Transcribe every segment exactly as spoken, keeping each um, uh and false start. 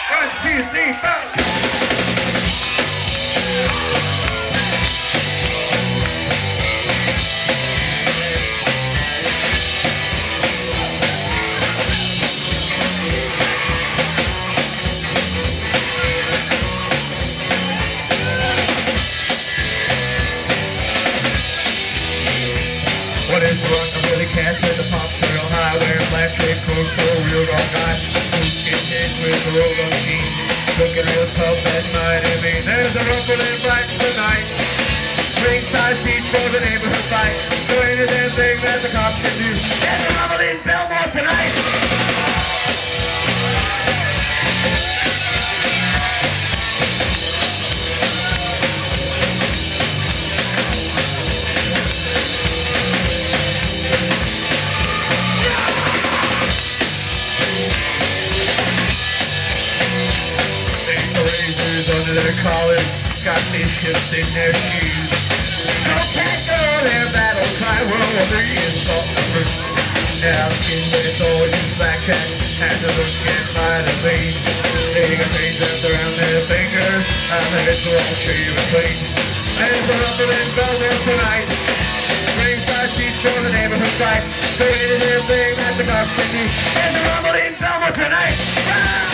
One, two, three, four. What is the run? I'm really cash with the pumps real high, wearing black shade clothes for a real dog guy. Skin with the roll on jeans, looking real tough that night. I mean, there's a rumbling right tonight. Ringside seats for the neighborhood fight. There ain't a damn thing that the cops can do. There's a rumbling Belmore tonight. Under their collars, got these ships in their shoes. No cat girl, their battle cry, World War Three is salt and fruit. Now skin with soldiers, black cat, and the look and light of me. They got chains wrapped around their fingers, and their heads are all shaved clean. There's a rumbling Belmore tonight. Ringside seats for the neighborhood fight. There ain't a damn thing that the cops can do. There's a rumbling Belmore tonight. Ah!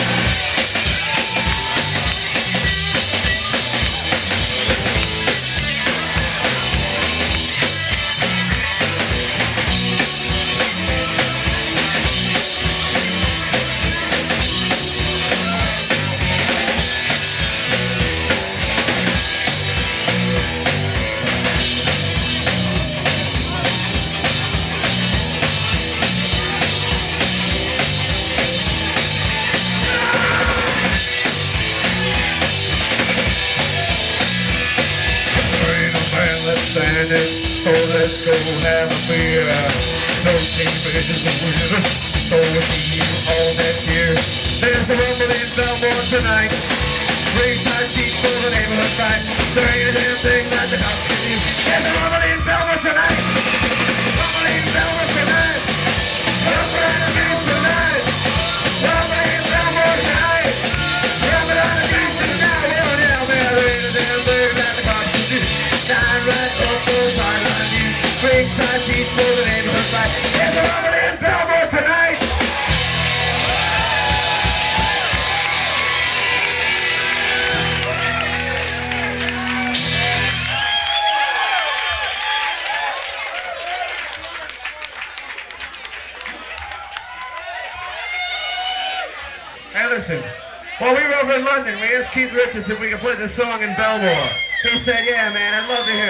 Oh, let's go have a beer. No team visions of winter. So we'll see you all next year. There's the rumbling Belmore tonight. Ringside seats for the neighborhood fight. There ain't a damn thing that the cops can do. There's the rumbling Belmore tonight. Rumbling Belmore tonight. Rumbling Belmore tonight. Rumbling Belmore tonight. Rumbling on the beach tonight. Hell yeah, man, there ain't a damn thing that the cops can do. Shine right up those eyes on you. Ringside seats for the neighborhood fight. There's a rumbling Belmore tonight. Hey, listen. While we were over in London, we asked Keith Richards if we could play this song in Belmore. He said, yeah, man, I'd love to hear it.